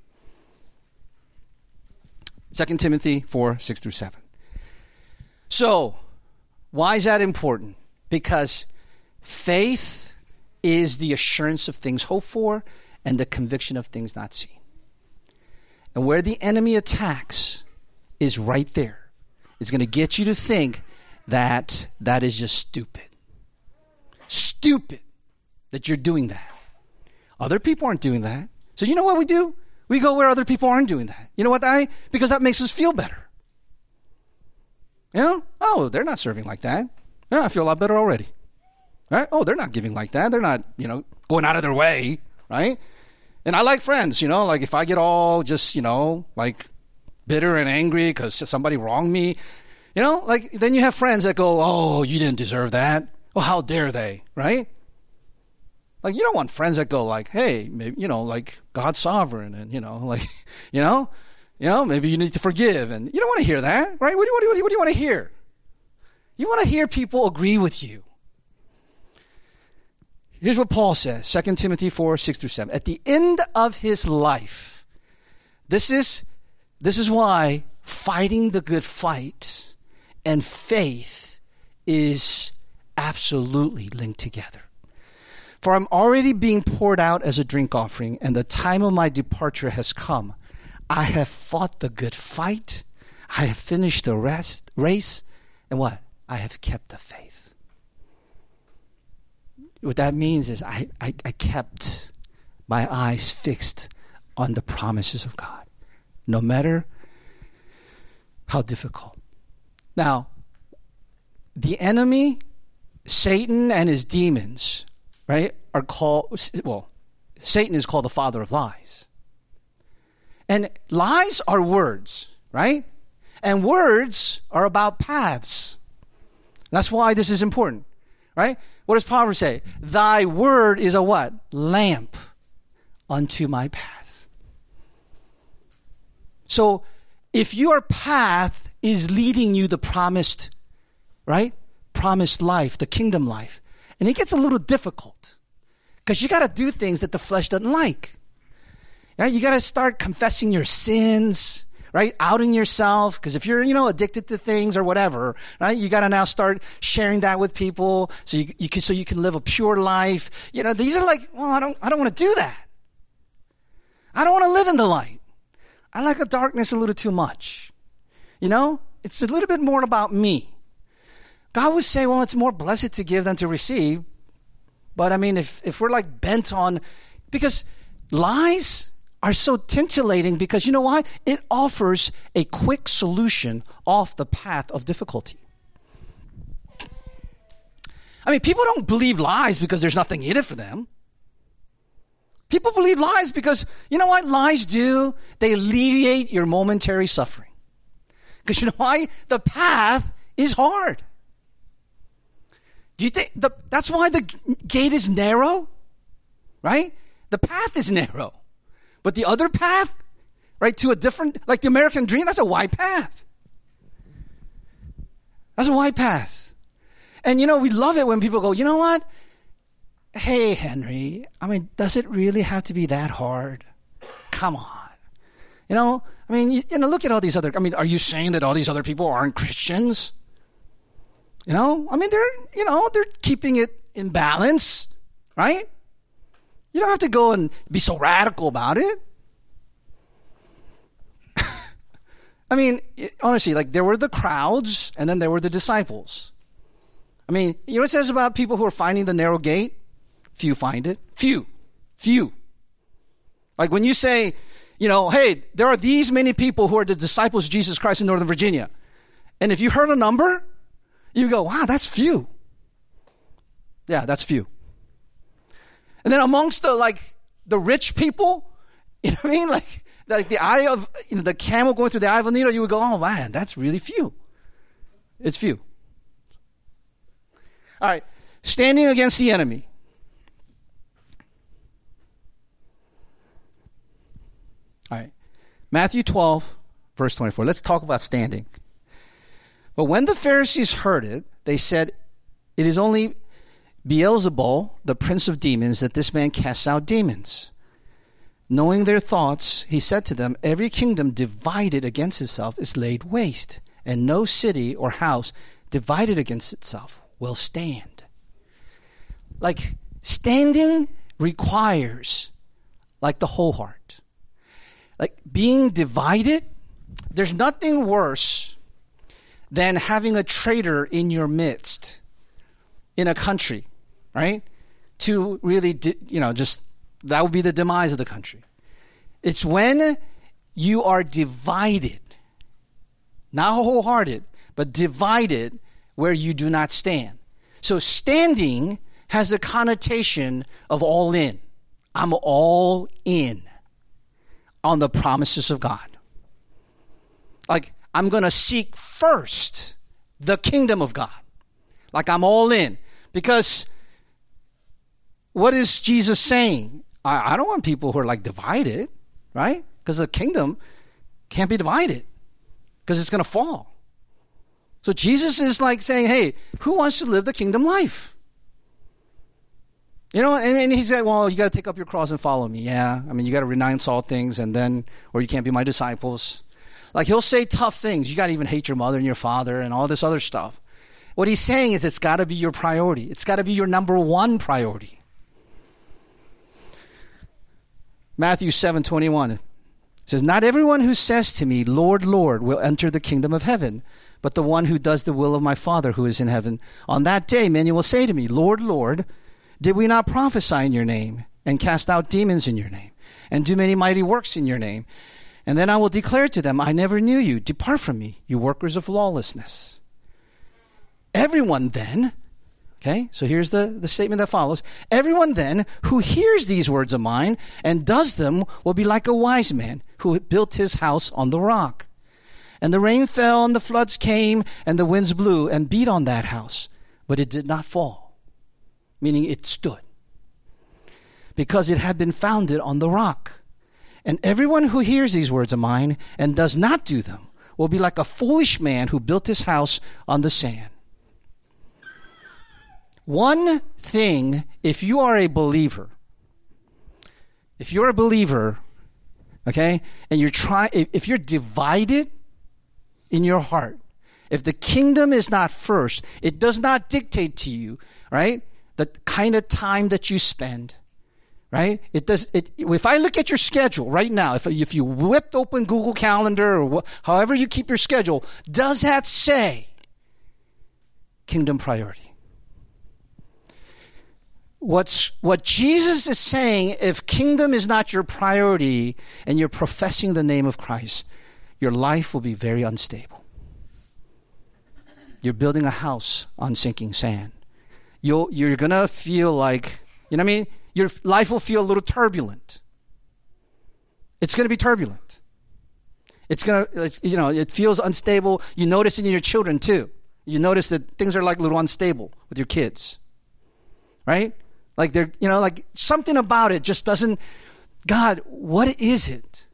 Second Timothy four, six through seven. So, why is that important? Because faith is the assurance of things hoped for and the conviction of things not seen. And where the enemy attacks is right there. It's going to get you to think that that is just stupid. Stupid that you're doing that. Other people aren't doing that. So you know what we do? We go where other people aren't doing that. You know what? I Because that makes us feel better. You know? Oh, they're not serving like that. Yeah, I feel a lot better already. Right? Oh, they're not giving like that. They're not, you know, going out of their way. Right? And I like friends, you know, like if I get all just, you know, like bitter and angry because somebody wronged me, you know, like then you have friends that go, oh, you didn't deserve that. Oh, how dare they, right? Like, you don't want friends that go like, hey, maybe, you know, like God's sovereign and, you know, like, you know, you know, maybe you need to forgive. And you don't want to hear that, right? What do you, what do you, what do you want to hear? You want to hear people agree with you. Here's what Paul says, Second Timothy four, six through seven. At the end of his life, this is, this is why fighting the good fight and faith is absolutely linked together. For I'm already being poured out as a drink offering, and the time of my departure has come. I have fought the good fight. I have finished the rest, race. And what? I have kept the faith. What that means is I, I, I kept my eyes fixed on the promises of God, no matter how difficult. Now, the enemy, Satan and his demons, right, are called, well, Satan is called the father of lies. And lies are words, right? And words are about paths. That's why this is important, right? What does Proverbs say? Thy word is a what? Lamp unto my path. So if your path is leading you the promised, right? Promised life, the kingdom life. And it gets a little difficult because you got to do things that the flesh doesn't like. Right? You got to start confessing your sins, right? Outing yourself. Because if you're, you know, addicted to things or whatever, right? You got to now start sharing that with people so you, you can, so you can live a pure life. You know, these are like, well, I don't, I don't want to do that. I don't want to live in the light. I like the darkness a little too much. You know, it's a little bit more about me. God would say, well, it's more blessed to give than to receive. But I mean, if, if we're like bent on, because lies are so titillating because you know why? It offers a quick solution off the path of difficulty. I mean, people don't believe lies because there's nothing in it for them. People believe lies because, you know what lies do? They alleviate your momentary suffering. Because you know why? The path is hard. Do you think the, that's why the gate is narrow? Right? The path is narrow. But the other path, right, to a different, like the American dream, that's a wide path. That's a wide path. And, you know, we love it when people go, you know what? Hey, Henry, I mean, does it really have to be that hard? Come on. You know, I mean, you, you know, look at all these other, I mean, are you saying that all these other people aren't Christians? You know, I mean, they're, you know, they're keeping it in balance, right? You don't have to go and be so radical about it. I mean, it, honestly, like there were the crowds and then there were the disciples. I mean, you know what it says about people who are finding the narrow gate? Few find it. Few. Few. Like when you say, you know, hey, there are these many people who are the disciples of Jesus Christ in Northern Virginia. And if you heard a number, you go, wow, that's few. Yeah, that's few. And then amongst the, like, the rich people, you know what I mean? Like, like the eye of, you know, the camel going through the eye of a needle, you would go, oh, man, that's really few. It's few. All right. Standing against the enemy. All right. Matthew twelve, verse twenty-four. Let's talk about standing. But when the Pharisees heard it, they said, it is only Beelzebul, the prince of demons, that this man casts out demons. Knowing their thoughts, he said to them, every kingdom divided against itself is laid waste, and no city or house divided against itself will stand. Like, standing requires, like, the whole heart. Like, being divided, there's nothing worse than having a traitor in your midst in a country, right? To really, di- you know, just, that would be the demise of the country. It's when you are divided, not wholehearted, but divided where you do not stand. So standing has the connotation of all in. I'm all in on the promises of God. Like, I'm going to seek first the kingdom of God. Like, I'm all in. Because what is Jesus saying? I, I don't want people who are like divided, right? Because the kingdom can't be divided because it's going to fall. So Jesus is like saying, hey, who wants to live the kingdom life? You know, and, and he said, well, you got to take up your cross and follow me. Yeah, I mean, you got to renounce all things and then, or you can't be my disciples. Like, he'll say tough things. You got to even hate your mother and your father and all this other stuff. What he's saying is it's got to be your priority. It's got to be your number one priority. Matthew seven twenty-one says, "Not everyone who says to me, 'Lord, Lord,' will enter the kingdom of heaven, but the one who does the will of my Father who is in heaven. On that day many will say to me, 'Lord, Lord, did we not prophesy in your name, and cast out demons in your name, and do many mighty works in your name?' And then I will declare to them, 'I never knew you. Depart from me, you workers of lawlessness.' Everyone then," okay, so here's the, the statement that follows. "Everyone then who hears these words of mine and does them will be like a wise man who built his house on the rock. And the rain fell, and the floods came, and the winds blew and beat on that house, but it did not fall," meaning it stood, "because it had been founded on the rock. And everyone who hears these words of mine and does not do them will be like a foolish man who built his house on the sand." One thing, if you are a believer, if you're a believer, okay, and you're trying, if you're divided in your heart, if the kingdom is not first, it does not dictate to you, right, the kind of time that you spend, right? It does. It, if I look at your schedule right now, if if you whipped open Google Calendar or wh- however you keep your schedule, does that say kingdom priority? What's what Jesus is saying, if kingdom is not your priority and you're professing the name of Christ, your life will be very unstable. You're building a house on sinking sand. You'll, you're going to feel like, you know what I mean? Your life will feel a little turbulent. It's going to be turbulent. It's going to, you know, it feels unstable. You notice it in your children too. You notice that things are like a little unstable with your kids, right? Like they're, you know, like something about it just doesn't, God, what is it?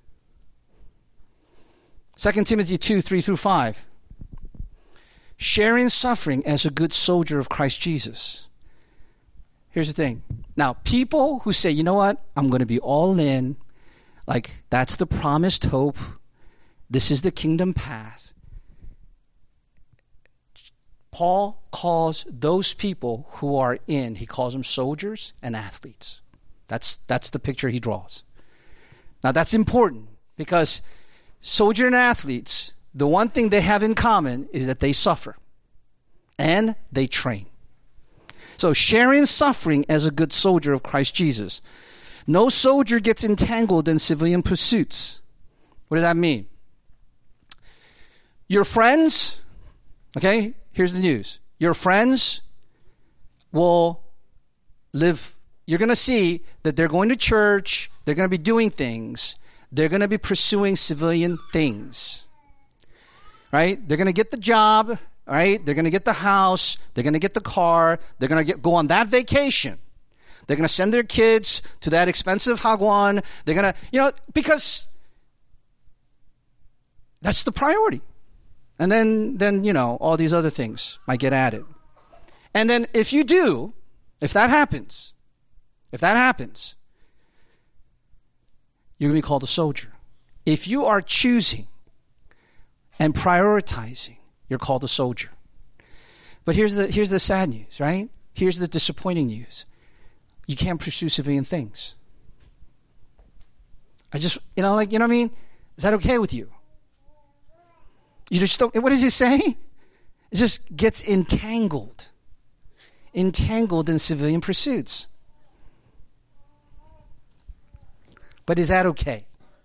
Second Timothy two, three through five. "Sharing suffering as a good soldier of Christ Jesus." Here's the thing. Now, people who say, you know what, I'm going to be all in, like that's the promised hope. This is the kingdom path. Paul calls those people who are in, he calls them soldiers and athletes. That's that's the picture he draws. Now that's important because soldier and athletes, the one thing they have in common is that they suffer and they train. So sharing suffering as a good soldier of Christ Jesus. No soldier gets entangled in civilian pursuits. What does that mean? Your friends, okay, here's the news. Your friends will live, you're going to see that they're going to church, they're going to be doing things, they're going to be pursuing civilian things, right? They're going to get the job, right? They're going to get the house, they're going to get the car, they're going to get, go on that vacation. They're going to send their kids to that expensive hagwon. They're going to, you know, because that's the priority. And then, then, you know, all these other things might get added. And then if you do, if that happens, if that happens, you're going to be called a soldier. If you are choosing and prioritizing, you're called a soldier. But here's the, here's the sad news, right? Here's the disappointing news. You can't pursue civilian things. I just, you know, like, you know what I mean? Is that okay with you? You just don't, what does he say? It just gets entangled. Entangled in civilian pursuits. But is that okay?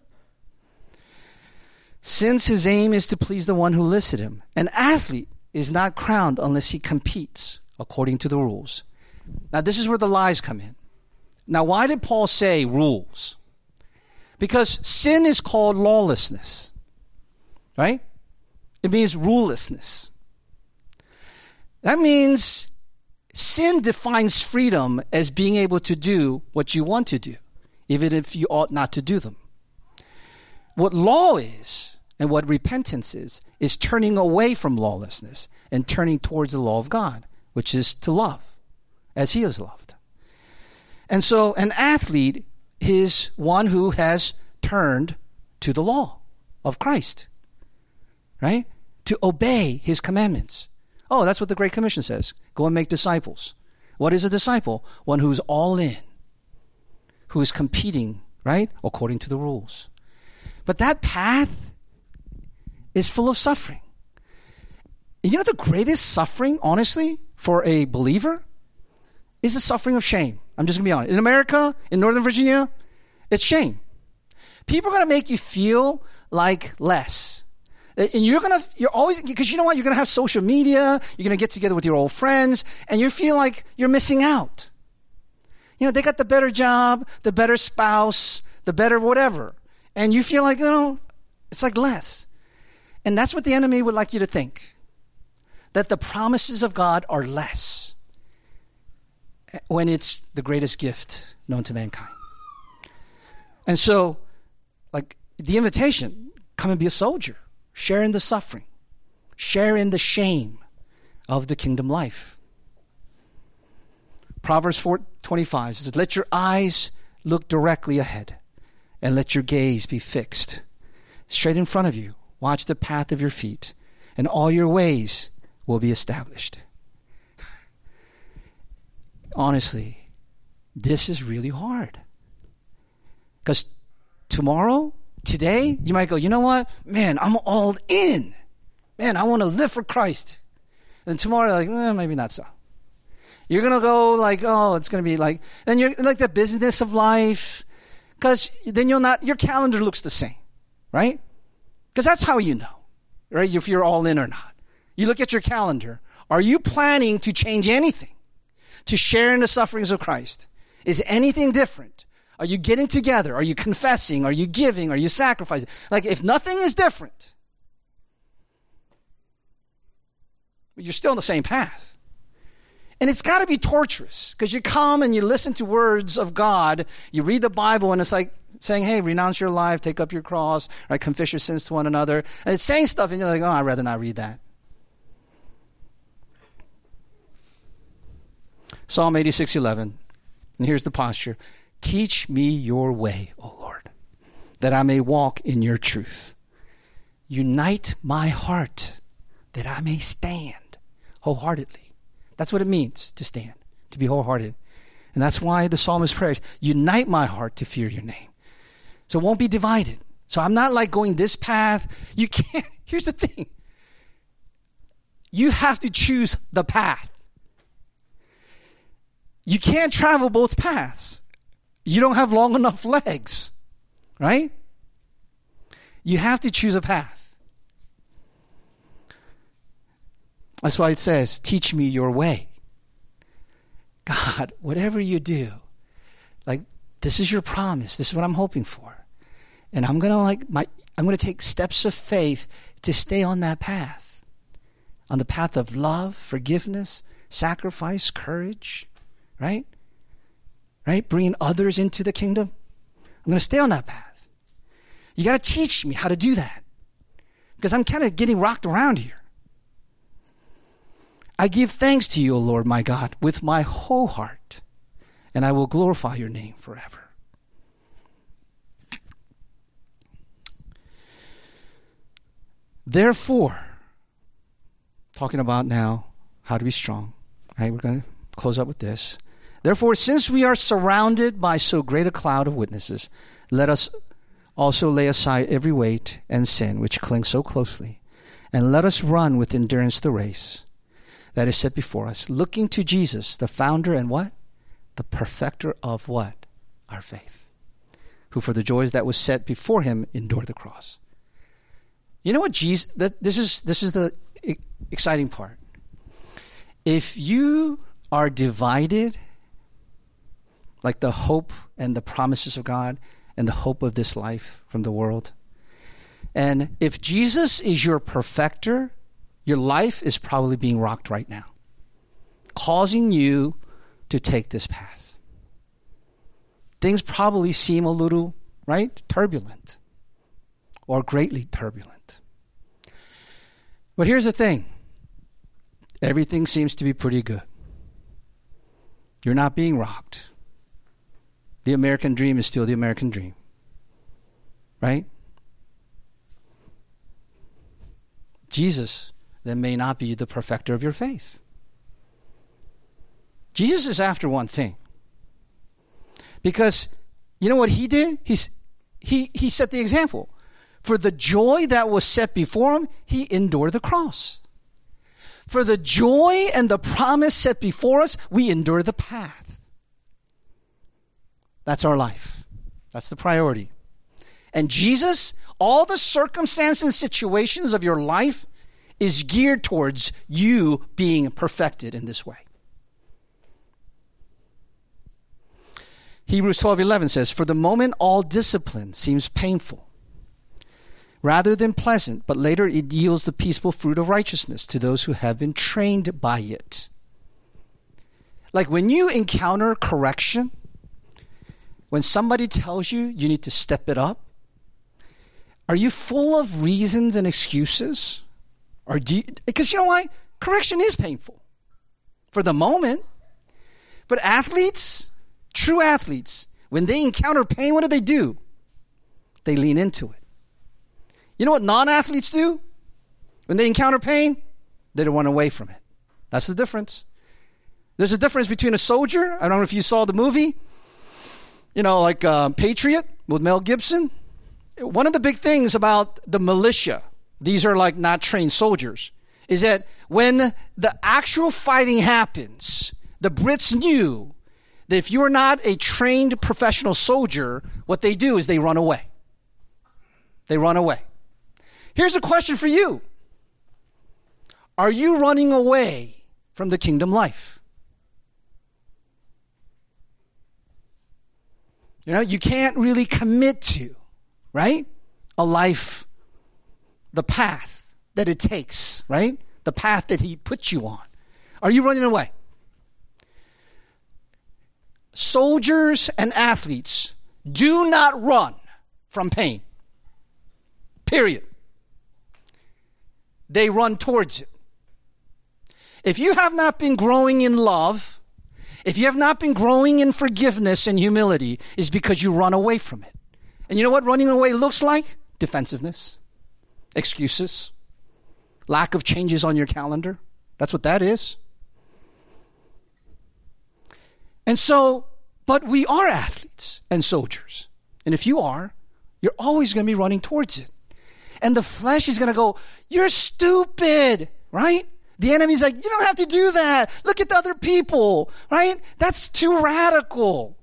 Since his aim is to please the one who listed him, an athlete is not crowned unless he competes according to the rules. Now, this is where the lies come in. Now, why did Paul say rules? Because sin is called lawlessness, right? It means rulelessness. That means sin defines freedom as being able to do what you want to do, even if you ought not to do them. What law is and what repentance is, is turning away from lawlessness and turning towards the law of God, which is to love as he is loved. And so an athlete is one who has turned to the law of Christ, right? To obey his commandments. Oh, that's what the Great Commission says. Go and make disciples. What is a disciple? One who's all in, who is competing, right, according to the rules. But that path is full of suffering. And you know the greatest suffering, honestly, for a believer is the suffering of shame. I'm just going to be honest. In America, in Northern Virginia, it's shame. People are going to make you feel like less. And you're going to, you're always, because you know what? You're going to have social media. You're going to get together with your old friends, and you feel like you're missing out. You know, they got the better job, the better spouse, the better whatever. And you feel like, you know, it's like less. And that's what the enemy would like you to think. That the promises of God are less when it's the greatest gift known to mankind. And so, like, the invitation, come and be a soldier. Share in the suffering. Share in the shame of the kingdom life. Proverbs four twenty-five says, let your eyes look directly ahead and let your gaze be fixed straight in front of you. Watch the path of your feet, and all your ways will be established. Honestly, this is really hard. Because tomorrow, today, you might go, you know what? Man, I'm all in. Man, I want to live for Christ. And tomorrow, like, eh, maybe not so. You're going to go like, oh, it's going to be like, then you're like the business of life. Because then you'll not, your calendar looks the same, right? Because that's how you know, right? If you're all in or not. You look at your calendar. Are you planning to change anything? To share in the sufferings of Christ? Is anything different? Are you getting together? Are you confessing? Are you giving? Are you sacrificing? Like, if nothing is different, you're still on the same path. And it's got to be torturous, because you come and you listen to words of God, you read the Bible, and it's like saying, hey, renounce your life, take up your cross, right? Confess your sins to one another. And it's saying stuff, and you're like, oh, I'd rather not read that. Psalm eighty-six eleven. And here's the posture. Teach me your way, O Lord, that I may walk in your truth. Unite my heart, that I may stand wholeheartedly. That's what it means to stand, to be wholehearted. And that's why the psalmist prays, unite my heart to fear your name. So it won't be divided. So I'm not like going this path. You can't. Here's the thing. You have to choose the path. You can't travel both paths. You don't have long enough legs, right? You have to choose a path. That's why it says, teach me your way. God, whatever you do, like, this is your promise. This is what I'm hoping for. And I'm going to like my I'm going to take steps of faith to stay on that path. On the path of love, forgiveness, sacrifice, courage, right? Right? Bringing others into the kingdom. I'm going to stay on that path. You got to teach me how to do that, because I'm kind of getting rocked around here. I give thanks to you, O Lord, my God, with my whole heart, and I will glorify your name forever. Therefore, talking about now how to be strong, right? We're going to close up with this. Therefore, since we are surrounded by so great a cloud of witnesses, let us also lay aside every weight and sin which clings so closely, and let us run with endurance the race that is set before us, looking to Jesus, the founder and what? The perfecter of what? Our faith, who for the joys that was set before him endured the cross. You know what Jesus, that, this is this is the exciting part. If you are divided, like the hope and the promises of God and the hope of this life from the world, and if Jesus is your perfecter, your life is probably being rocked right now, causing you to take this path. Things probably seem a little, right, turbulent or greatly turbulent. But here's the thing. Everything seems to be pretty good. You're not being rocked. The American dream is still the American dream. Right? Jesus that may not be the perfecter of your faith. Jesus is after one thing. Because you know what he did? He's, he, he set the example. For the joy that was set before him, he endured the cross. For the joy and the promise set before us, we endure the path. That's our life. That's the priority. And Jesus, all the circumstances and situations of your life is geared towards you being perfected in this way. Hebrews twelve eleven says, for the moment all discipline seems painful, rather than pleasant, but later it yields the peaceful fruit of righteousness to those who have been trained by it. Like when you encounter correction, when somebody tells you you need to step it up, are you full of reasons and excuses? Or do you, because you know why? Correction is painful for the moment. But athletes, true athletes, when they encounter pain, what do they do? They lean into it. You know what non-athletes do? When they encounter pain, they don't run away from it. That's the difference. There's a difference between a soldier. I don't know if you saw the movie, you know, like uh, Patriot with Mel Gibson. One of the big things about the militia, these are like not trained soldiers, is that when the actual fighting happens, the Brits knew that if you are not a trained professional soldier, what they do is they run away. They run away. Here's a question for you. Are you running away from the kingdom life? You know, you can't really commit to, right? A life, the path that it takes, right? The path that he puts you on. Are you running away? Soldiers and athletes do not run from pain. Period. They run towards it. If you have not been growing in love, if you have not been growing in forgiveness and humility, it's because you run away from it. And you know what running away looks like? Defensiveness, excuses, lack of changes on your calendar. That's what that is. And so, but we are athletes and soldiers. And if you are, you're always going to be running towards it. And the flesh is going to go, you're stupid, right? The enemy's like, you don't have to do that. Look at the other people, right? That's too radical.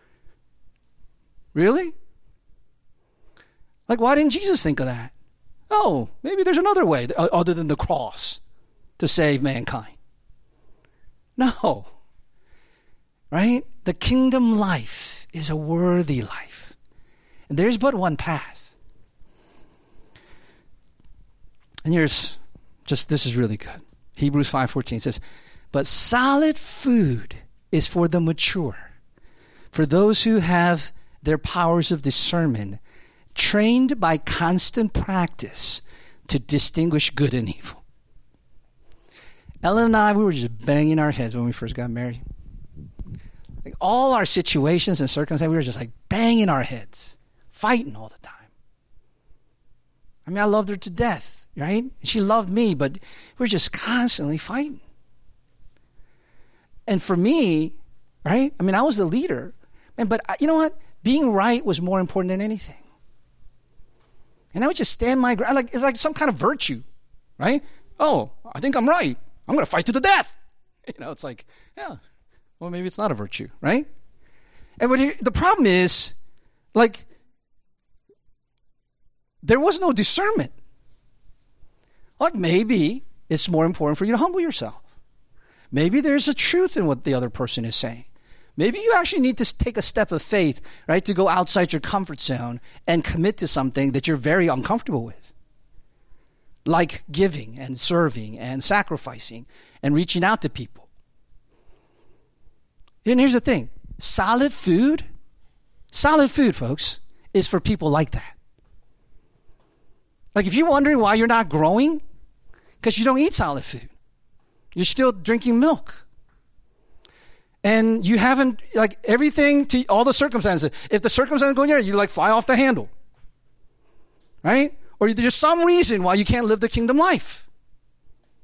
Really? Like, why didn't Jesus think of that? Oh, maybe there's another way other than the cross to save mankind. No. Right? The kingdom life is a worthy life. And there's but one path. And here's just, this is really good. Hebrews five fourteen says, but solid food is for the mature, for those who have their powers of discernment trained by constant practice to distinguish good and evil. Ellen and I, we were just banging our heads when we first got married. Like all our situations and circumstances, we were just like banging our heads, fighting all the time. I mean, I loved her to death. Right? She loved me, but we're just constantly fighting. And for me, right? I mean, I was the leader. Man, but I, you know what? Being right was more important than anything. And I would just stand my ground. Like, it's like some kind of virtue, right? Oh, I think I'm right. I'm going to fight to the death. You know, it's like, yeah, well, maybe it's not a virtue, right? And what he, the problem is, like, there was no discernment. Like maybe it's more important for you to humble yourself. Maybe there's a truth in what the other person is saying. Maybe you actually need to take a step of faith, right, to go outside your comfort zone and commit to something that you're very uncomfortable with. Like giving and serving and sacrificing and reaching out to people. And here's the thing. Solid food, solid food, folks, is for people like that. Like if you're wondering why you're not growing, because you don't eat solid food. You're still drinking milk. And you haven't, like everything to all the circumstances. If the circumstances go in there, you like fly off the handle. Right? Or there's some reason why you can't live the kingdom life.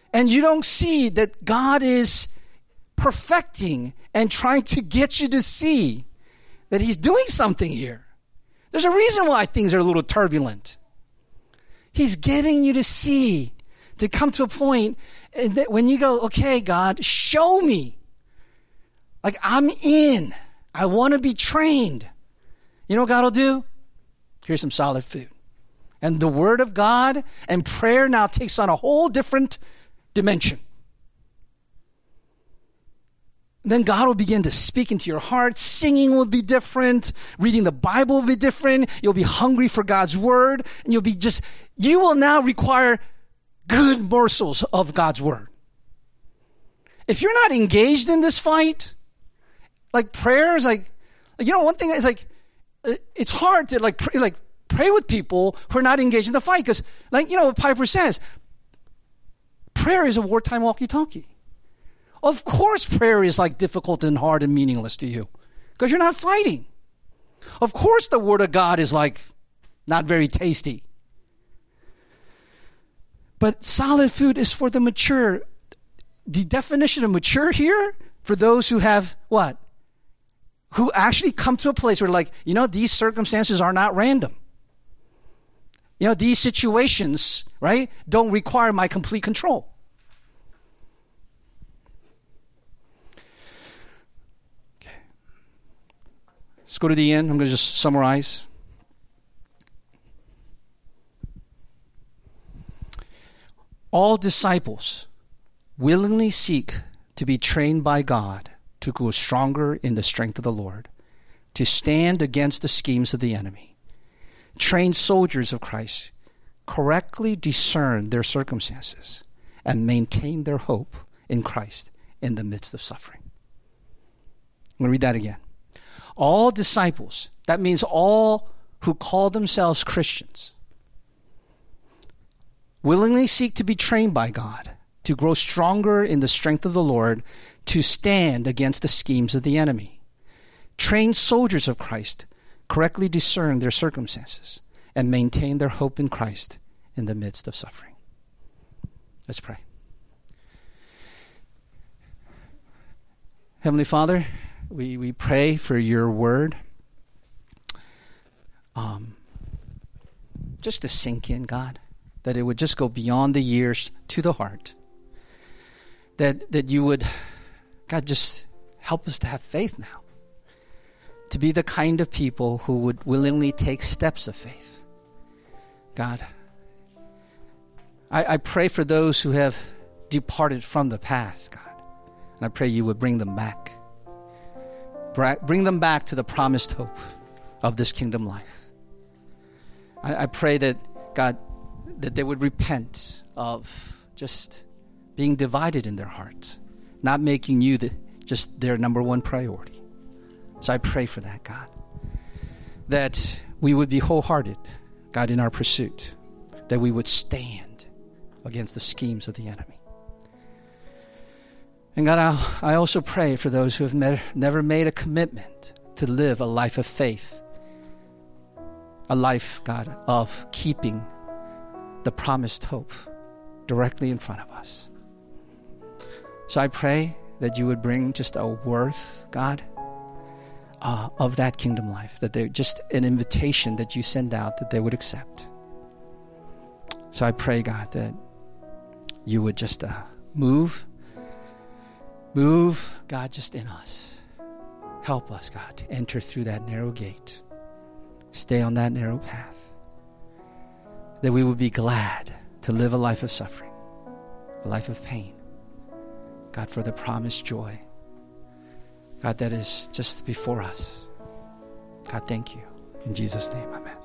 and you don't see that God is perfecting and trying to get you to see that he's doing something here. There's a reason why things are a little turbulent. He's getting you to see, to come to a point that when you go, okay, God, show me. Like, I'm in. I want to be trained. You know what God will do? Here's some solid food. And the Word of God and prayer now takes on a whole different dimension. Then God will begin to speak into your heart. Singing will be different. Reading the Bible will be different. You'll be hungry for God's Word. And you'll be just, you will now require good morsels of God's Word. If you're not engaged in this fight, like prayer is like, like you know, one thing is like, it's hard to like pray, like pray with people who are not engaged in the fight. Because like, you know what Piper says, prayer is a wartime walkie-talkie. Of course prayer is like difficult and hard and meaningless to you because you're not fighting. Of course the Word of God is like not very tasty. But solid food is for the mature. The definition of mature here, for those who have what? Who actually come to a place where like, you know, these circumstances are not random. You know, these situations, right, don't require my complete control. Let's go to the end. I'm going to just summarize. All disciples willingly seek to be trained by God to grow stronger in the strength of the Lord, to stand against the schemes of the enemy. Trained soldiers of Christ correctly discern their circumstances and maintain their hope in Christ in the midst of suffering. I'm going to read that again. All disciples, that means all who call themselves Christians, willingly seek to be trained by God, to grow stronger in the strength of the Lord, to stand against the schemes of the enemy. Trained soldiers of Christ correctly discern their circumstances and maintain their hope in Christ in the midst of suffering. Let's pray. Heavenly Father, We we pray for your word um, just to sink in, God, that it would just go beyond the ears to the heart, that that you would, God, just help us to have faith now, to be the kind of people who would willingly take steps of faith. God, I, I pray for those who have departed from the path, God, and I pray you would bring them back. Bring them back to the promised hope of this kingdom life. I, I pray that, God, that they would repent of just being divided in their hearts, not making you the, just their number one priority. So I pray for that, God, that we would be wholehearted, God, in our pursuit, that we would stand against the schemes of the enemy. And God, I also pray for those who have met, never made a commitment to live a life of faith, a life, God, of keeping the promised hope directly in front of us. So I pray that you would bring just a worth, God, uh, of that kingdom life, that they just an invitation that you send out that they would accept. So I pray, God, that you would just uh, move Move, God, just in us. Help us, God, to enter through that narrow gate. Stay on that narrow path. That we would be glad to live a life of suffering, a life of pain. God, for the promised joy, God, that is just before us. God, thank you. In Jesus' name, amen.